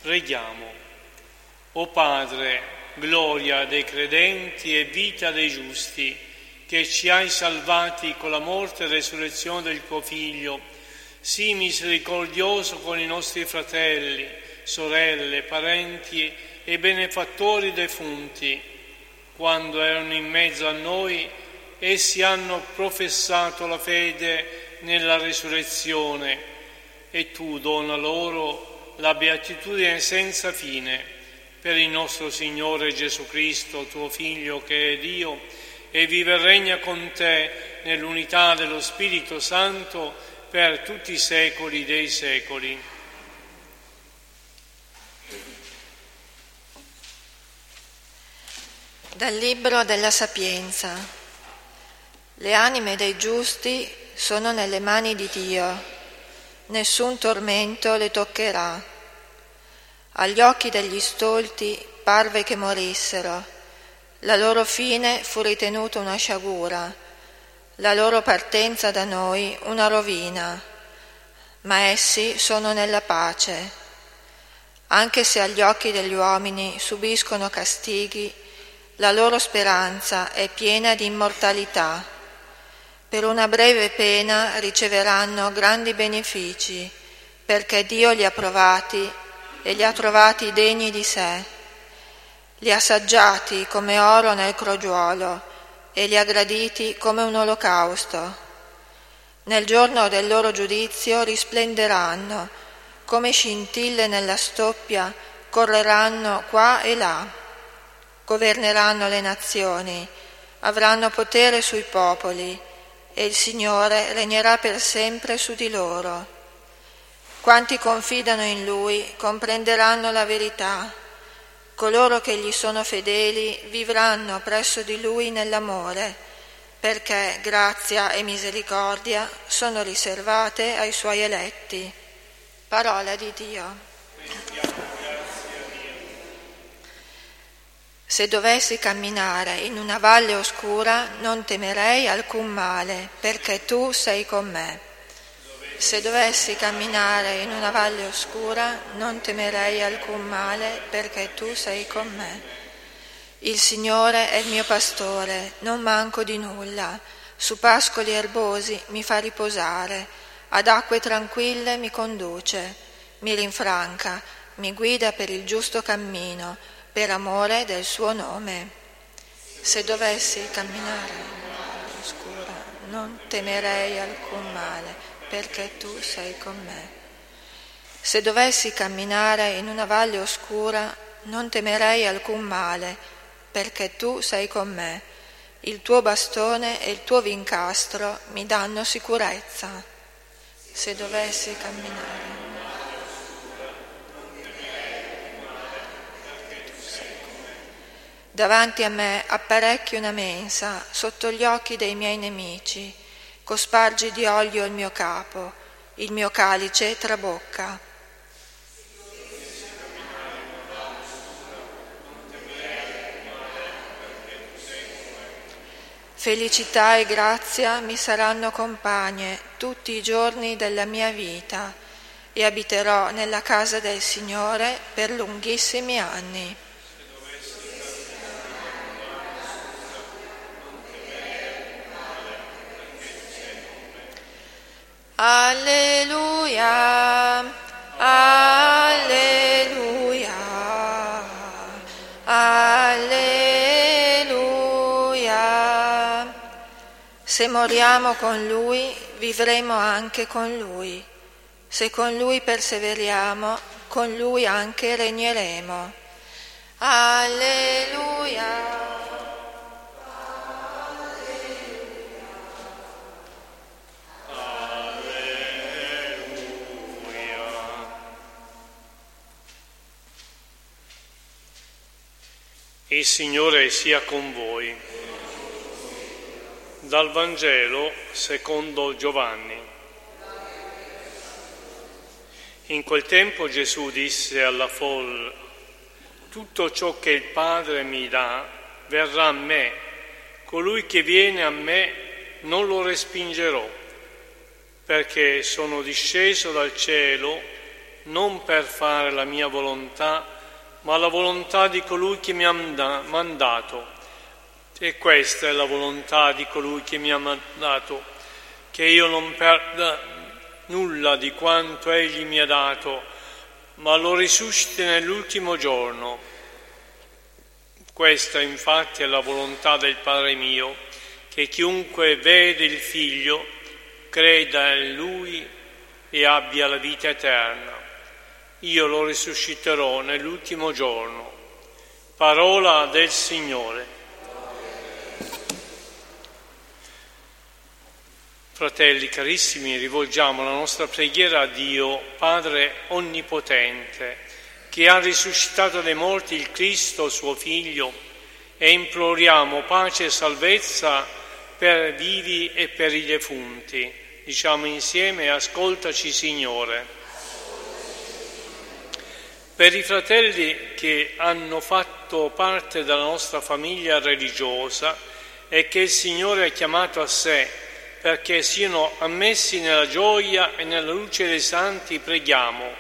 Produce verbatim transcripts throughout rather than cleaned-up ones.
Preghiamo. O Padre, gloria dei credenti e vita dei giusti, che ci hai salvati con la morte e resurrezione del tuo Figlio, sii misericordioso con i nostri fratelli, sorelle, parenti e benefattori defunti. Quando erano in mezzo a noi, essi hanno professato la fede nella risurrezione e tu dona loro la beatitudine senza fine per il nostro Signore Gesù Cristo, tuo Figlio, che è Dio e vive e regna con te nell'unità dello Spirito Santo per tutti i secoli dei secoli. Dal Libro della Sapienza. Le anime dei giusti sono nelle mani di Dio, nessun tormento le toccherà. Agli occhi degli stolti parve che morissero, la loro fine fu ritenuta una sciagura, la loro partenza da noi una rovina, ma essi sono nella pace. Anche se agli occhi degli uomini subiscono castighi, la loro speranza è piena di immortalità. Per una breve pena riceveranno grandi benefici, perché Dio li ha provati e li ha trovati degni di sé. Li ha saggiati come oro nel crogiuolo e li ha graditi come un olocausto. Nel giorno del loro giudizio risplenderanno, come scintille nella stoppia correranno qua e là. Governeranno le nazioni, avranno potere sui popoli e il Signore regnerà per sempre su di loro. Quanti confidano in Lui comprenderanno la verità. Coloro che gli sono fedeli vivranno presso di Lui nell'amore, perché grazia e misericordia sono riservate ai Suoi eletti. Parola di Dio. Se dovessi camminare in una valle oscura, non temerei alcun male, perché tu sei con me. Se dovessi camminare in una valle oscura, non temerei alcun male, perché tu sei con me. Il Signore è il mio pastore, non manco di nulla. Su pascoli erbosi mi fa riposare, ad acque tranquille mi conduce, mi rinfranca, mi guida per il giusto cammino, per amore del suo nome. Se dovessi camminare in una valle oscura, non temerei alcun male, perché tu sei con me. Se dovessi camminare in una valle oscura, non temerei alcun male, perché tu sei con me. Il tuo bastone e il tuo vincastro mi danno sicurezza. Se dovessi camminare davanti a me apparecchi una mensa sotto gli occhi dei miei nemici, cospargi di olio il mio capo, il mio calice trabocca. Felicità e grazia mi saranno compagne tutti i giorni della mia vita e abiterò nella casa del Signore per lunghissimi anni. Alleluia, alleluia, alleluia. Se moriamo con Lui, vivremo anche con Lui. Se con Lui perseveriamo, con Lui anche regneremo. Alleluia. Il Signore sia con voi. Dal Vangelo secondo Giovanni. In quel tempo Gesù disse alla folla: tutto ciò che il Padre mi dà verrà a me. Colui che viene a me non lo respingerò, perché sono disceso dal cielo non per fare la mia volontà, ma la volontà di colui che mi ha mandato. E questa è la volontà di colui che mi ha mandato, che io non perda nulla di quanto egli mi ha dato, ma lo risusciti nell'ultimo giorno. Questa infatti è la volontà del Padre mio, che chiunque vede il Figlio creda in Lui e abbia la vita eterna. Io lo risusciterò nell'ultimo giorno. Parola del Signore. Fratelli carissimi, rivolgiamo la nostra preghiera a Dio, Padre Onnipotente, che ha risuscitato dai morti il Cristo, suo Figlio, e imploriamo pace e salvezza per vivi e per i defunti. Diciamo insieme: ascoltaci, Signore. Per i fratelli che hanno fatto parte della nostra famiglia religiosa e che il Signore ha chiamato a sé, perché siano ammessi nella gioia e nella luce dei santi, preghiamo.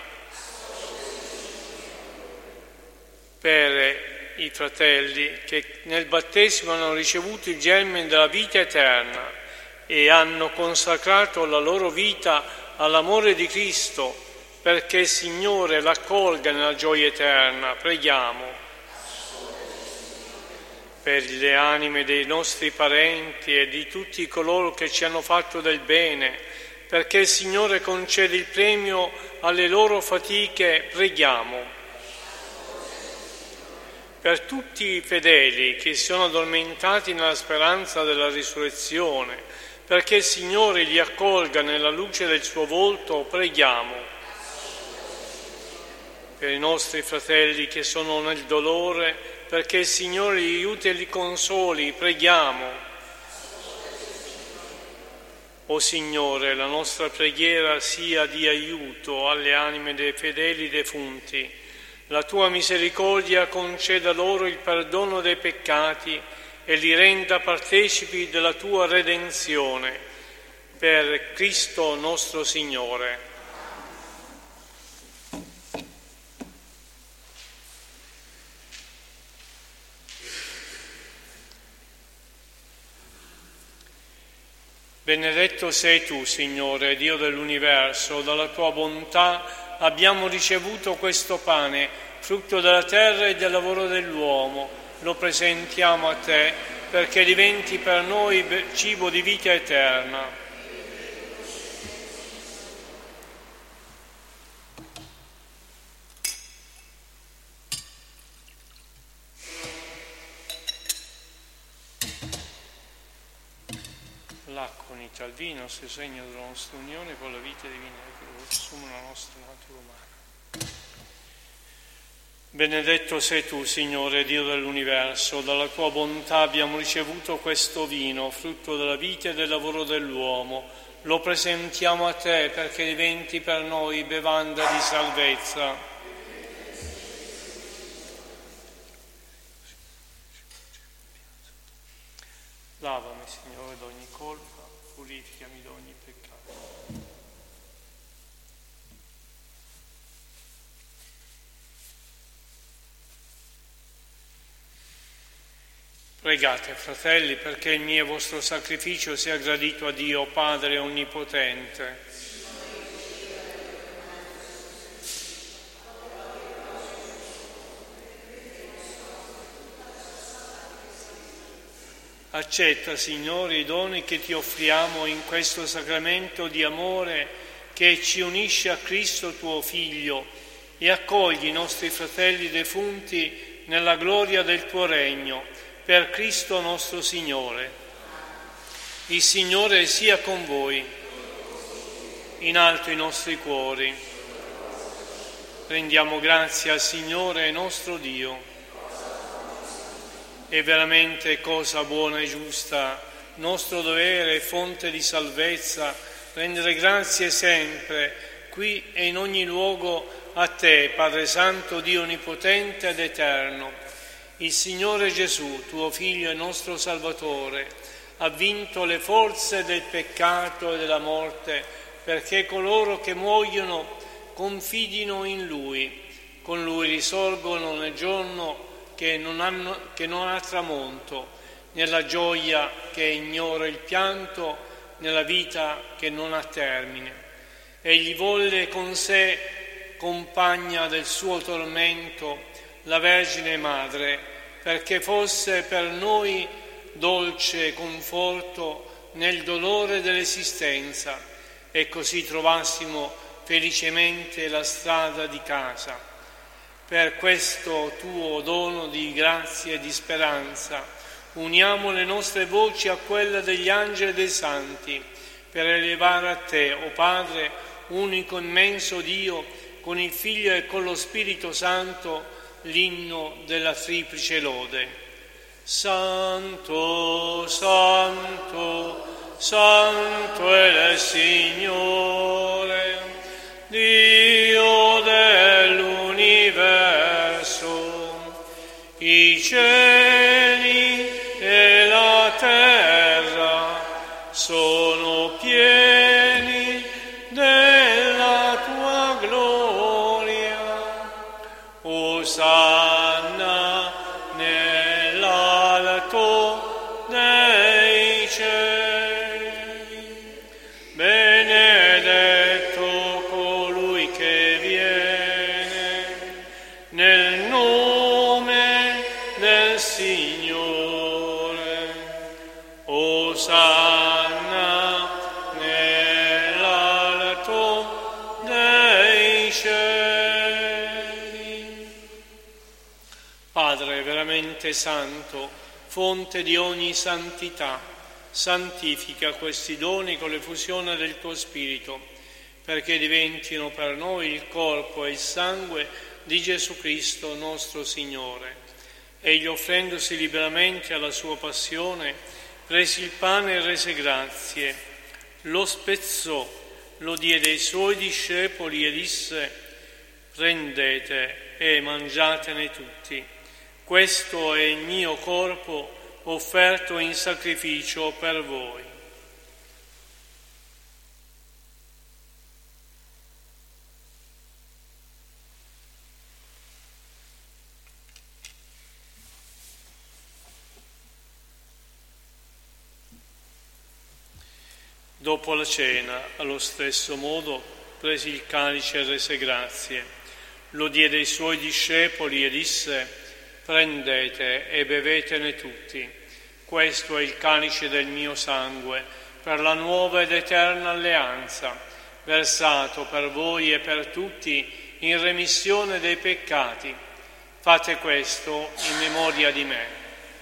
Per i fratelli che nel battesimo hanno ricevuto il germe della vita eterna e hanno consacrato la loro vita all'amore di Cristo, perché il Signore l'accolga nella gioia eterna, preghiamo. Per le anime dei nostri parenti e di tutti coloro che ci hanno fatto del bene, perché il Signore concede il premio alle loro fatiche, preghiamo. Per tutti i fedeli che si sono addormentati nella speranza della risurrezione, perché il Signore li accolga nella luce del suo volto, preghiamo. Per i nostri fratelli che sono nel dolore, perché il Signore li aiuti e li consoli, preghiamo. O Signore, la nostra preghiera sia di aiuto alle anime dei fedeli defunti. La tua misericordia conceda loro il perdono dei peccati e li renda partecipi della tua redenzione. Per Cristo nostro Signore. Benedetto sei tu, Signore, Dio dell'universo, dalla tua bontà abbiamo ricevuto questo pane, frutto della terra e del lavoro dell'uomo. Lo presentiamo a te perché diventi per noi cibo di vita eterna. L'acqua unita al vino, se segno della nostra unione con la vita divina che lo assume la nostra natura umana. Benedetto sei tu, Signore, Dio dell'universo, dalla tua bontà abbiamo ricevuto questo vino, frutto della vita e del lavoro dell'uomo. Lo presentiamo a te perché diventi per noi bevanda di salvezza. Lavami, Signore, d'ogni colpa, purificami d'ogni peccato. Pregate, fratelli, perché il mio e vostro sacrificio sia gradito a Dio, Padre Onnipotente. Accetta, Signore, i doni che ti offriamo in questo sacramento di amore che ci unisce a Cristo tuo Figlio e accogli i nostri fratelli defunti nella gloria del tuo regno, per Cristo nostro Signore. Il Signore sia con voi, in alto i nostri cuori. Rendiamo grazie al Signore nostro Dio. È veramente cosa buona e giusta, nostro dovere e fonte di salvezza, rendere grazie sempre, qui e in ogni luogo, a te, Padre Santo, Dio Onnipotente ed Eterno. Il Signore Gesù, tuo Figlio e nostro Salvatore, ha vinto le forze del peccato e della morte, perché coloro che muoiono confidino in Lui. Con Lui risorgono nel giorno che non, hanno, che non ha tramonto, nella gioia che ignora il pianto, nella vita che non ha termine. Egli volle con sé compagna del suo tormento la Vergine Madre, perché fosse per noi dolce conforto nel dolore dell'esistenza e così trovassimo felicemente la strada di casa. Per questo tuo dono di grazia e di speranza uniamo le nostre voci a quelle degli angeli e dei santi per elevare a te, o Padre, unico immenso Dio, con il Figlio e con lo Spirito Santo, l'inno della triplice lode. Santo, Santo, Santo è il Signore, Dio dell'universo. I cieli e la terra sono pieni della tua gloria. Osanna nell'alto dei cieli. Benedetto colui che viene nel nome del Signore. Osanna nell'alto dei cieli. Padre veramente santo, fonte di ogni santità, santifica questi doni con l'effusione del tuo Spirito, perché diventino per noi il corpo e il sangue di Gesù Cristo nostro Signore. Egli, offrendosi liberamente alla sua passione, prese il pane e rese grazie, lo spezzò, lo diede ai suoi discepoli e disse: prendete e mangiatene tutti. Questo è il mio corpo offerto in sacrificio per voi. Dopo la cena, allo stesso modo, prese il calice e rese grazie, lo diede ai suoi discepoli e disse: prendete e bevetene tutti. Questo è il calice del mio sangue, per la nuova ed eterna alleanza, versato per voi e per tutti in remissione dei peccati. Fate questo in memoria di me.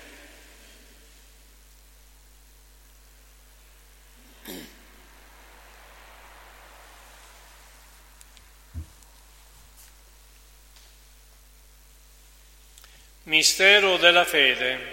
Mistero della fede.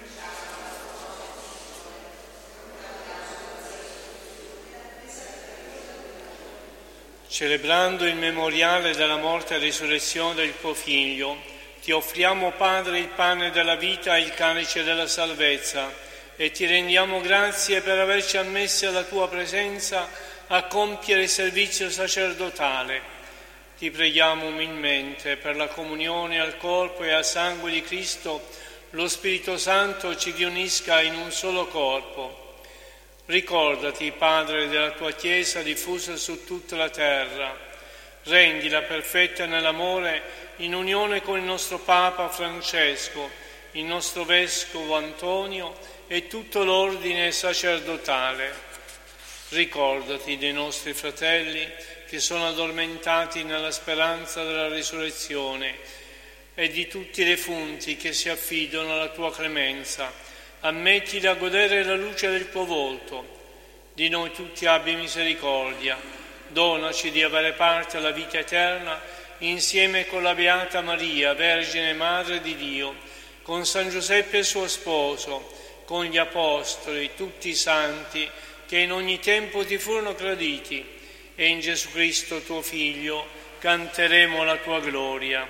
Celebrando il memoriale della morte e risurrezione del tuo Figlio, ti offriamo, Padre, il pane della vita e il calice della salvezza, e ti rendiamo grazie per averci ammessi alla tua presenza a compiere il servizio sacerdotale. Ti preghiamo umilmente per la comunione al corpo e al sangue di Cristo, lo Spirito Santo ci riunisca in un solo corpo. Ricordati, Padre, della tua Chiesa diffusa su tutta la terra. Rendila perfetta nell'amore in unione con il nostro Papa Francesco, il nostro Vescovo Antonio e tutto l'ordine sacerdotale. Ricordati dei nostri fratelli che sono addormentati nella speranza della risurrezione e di tutti i defunti che si affidano alla tua clemenza. Ammettili a godere la luce del tuo volto. Di noi tutti abbi misericordia. Donaci di avere parte alla vita eterna insieme con la Beata Maria, Vergine Madre di Dio, con San Giuseppe suo sposo, con gli Apostoli, tutti i santi che in ogni tempo ti furono graditi, e in Gesù Cristo tuo Figlio canteremo la tua gloria.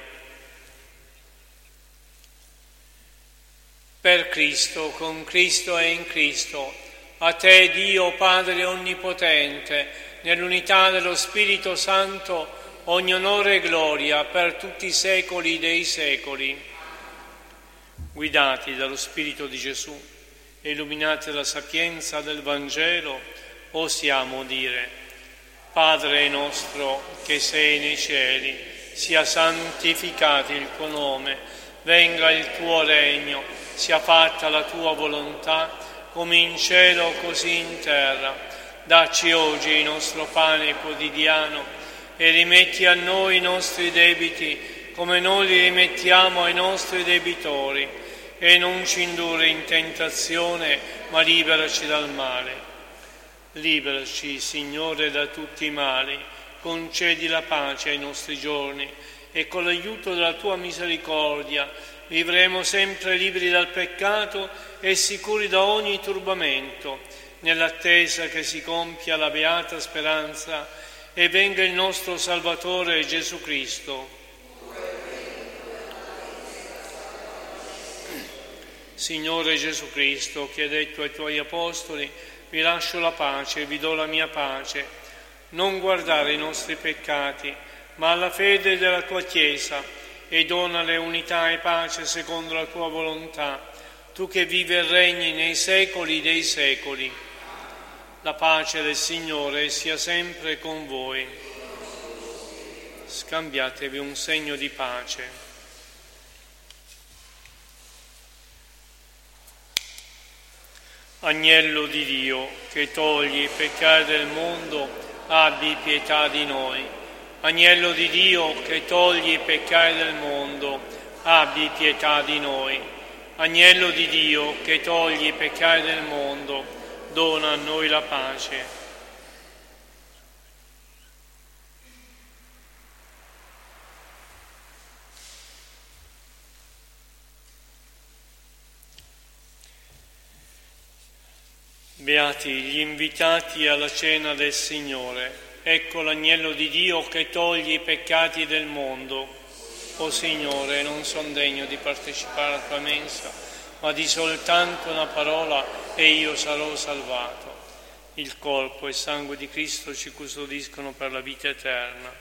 Per Cristo, con Cristo e in Cristo, a te Dio Padre Onnipotente, nell'unità dello Spirito Santo, ogni onore e gloria per tutti i secoli dei secoli. Guidati dallo Spirito di Gesù e illuminati dalla sapienza del Vangelo, osiamo dire: Padre nostro che sei nei cieli, sia santificato il tuo nome, venga il tuo regno, sia fatta la tua volontà, come in cielo così in terra. Dacci oggi il nostro pane quotidiano e rimetti a noi i nostri debiti, come noi li rimettiamo ai nostri debitori, e non ci indurre in tentazione, ma liberaci dal male. Liberaci, Signore, da tutti i mali, concedi la pace ai nostri giorni e con l'aiuto della tua misericordia vivremo sempre liberi dal peccato e sicuri da ogni turbamento, nell'attesa che si compia la beata speranza e venga il nostro Salvatore Gesù Cristo. Signore Gesù Cristo, che hai detto ai tuoi apostoli: vi lascio la pace, vi do la mia pace, non guardare i nostri peccati, ma alla fede della tua Chiesa, e donale unità e pace secondo la tua volontà, tu che vivi e regni nei secoli dei secoli. La pace del Signore sia sempre con voi. Scambiatevi un segno di pace. Agnello di Dio, che togli i peccati del mondo, abbi pietà di noi. Agnello di Dio, che togli i peccati del mondo, abbi pietà di noi. Agnello di Dio, che togli i peccati del mondo, dona a noi la pace. Beati gli invitati alla cena del Signore. Ecco l'agnello di Dio che toglie i peccati del mondo. O Signore, non son degno di partecipare alla tua mensa, ma di soltanto una parola e io sarò salvato. Il corpo e il sangue di Cristo ci custodiscono per la vita eterna.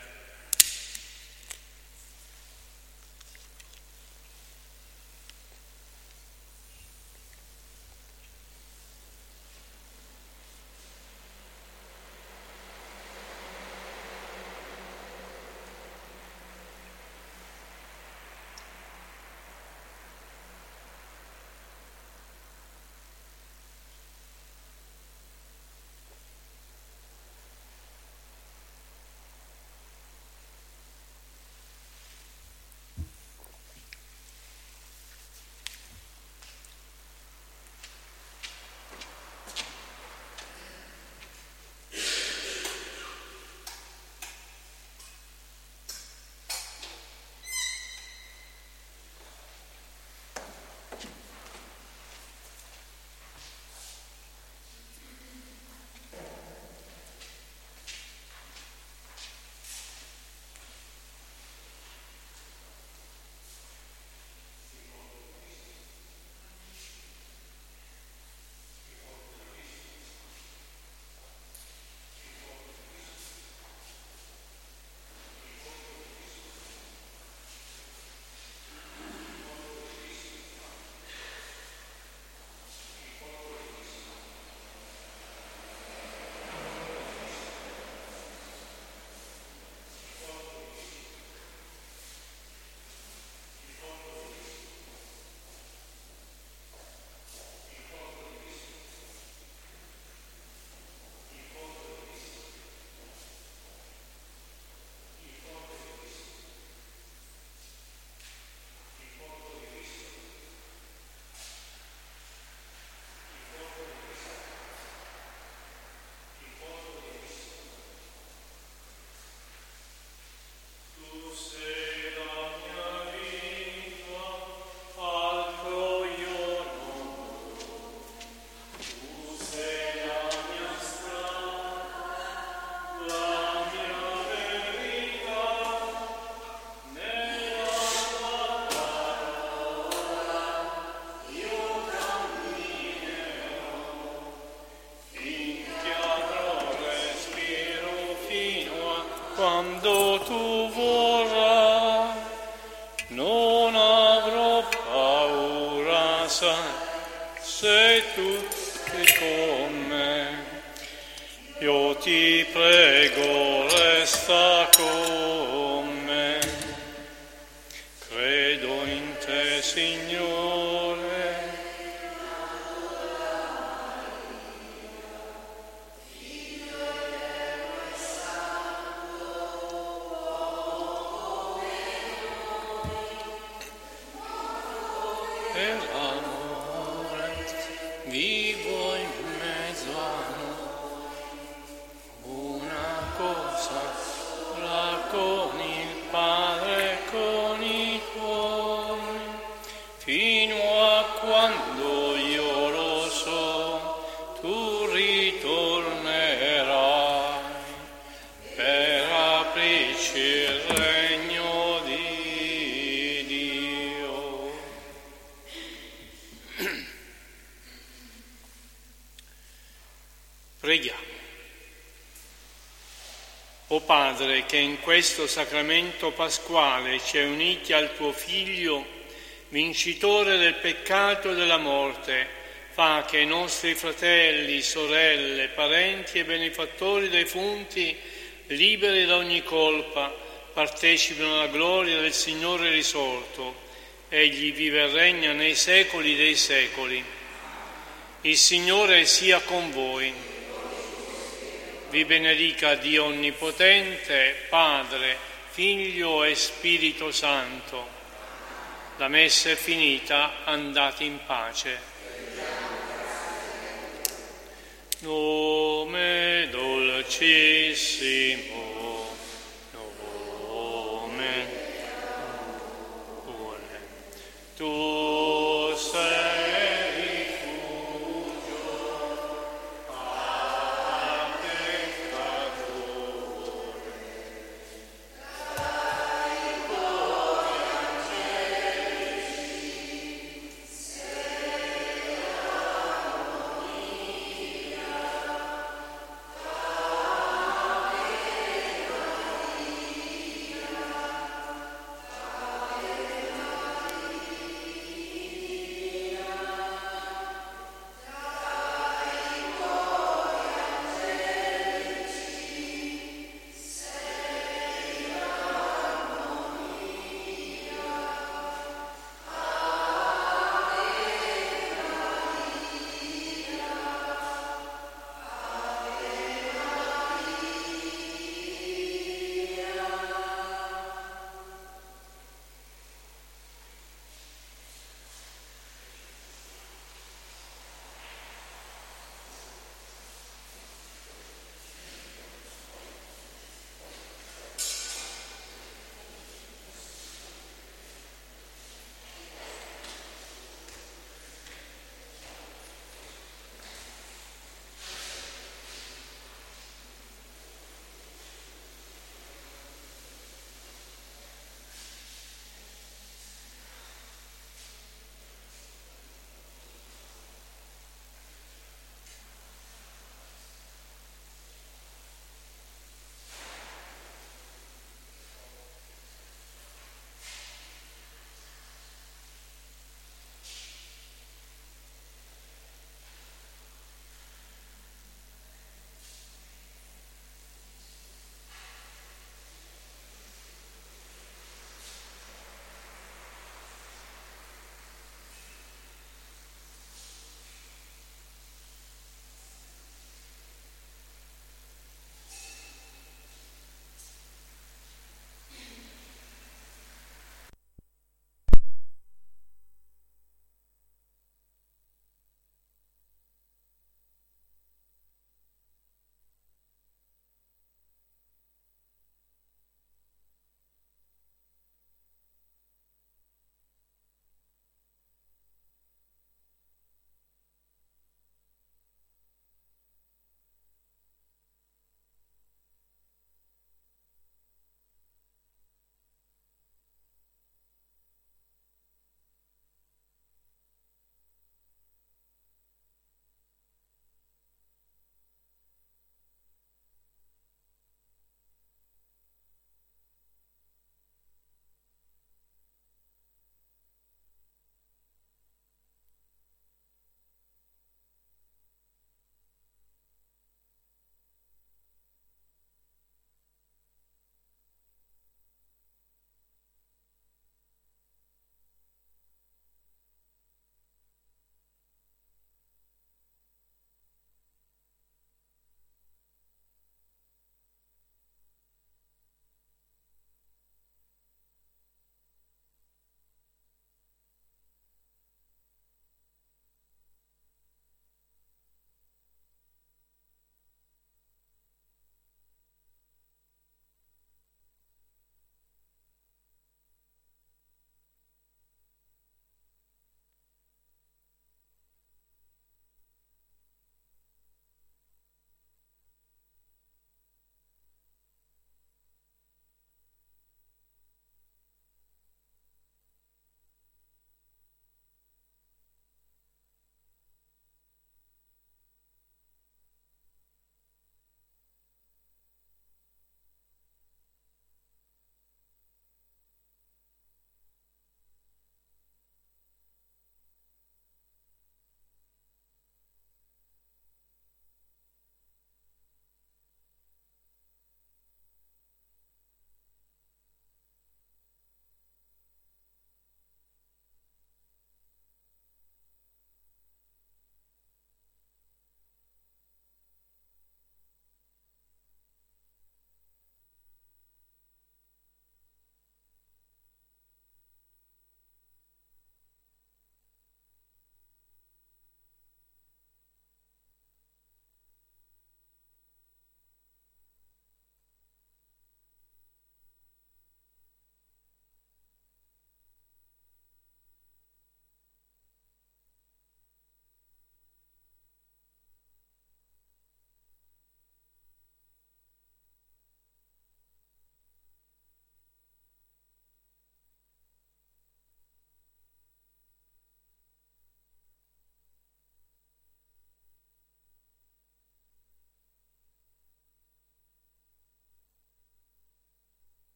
non avrò paura, sai, sei tu che con me. Io ti prego, resta con me. Credo in te, Signore. Per amore vivo in mezzo a noi, una cosa la con il Padre, con i tuoi, fino a quando io lo so, tu ritornerai per aprirci il regno di Dio. Preghiamo. O Padre, che in questo sacramento pasquale ci hai uniti al tuo Figlio, vincitore del peccato e della morte, fa che i nostri fratelli, sorelle, parenti e benefattori defunti, liberi da ogni colpa, partecipino alla gloria del Signore risorto. Egli vive e regna nei secoli dei secoli. Il Signore sia con voi. Vi benedica Dio Onnipotente, Padre, Figlio e Spirito Santo. La messa è finita, andate in pace. Nome dolcissimo, nome pure, tu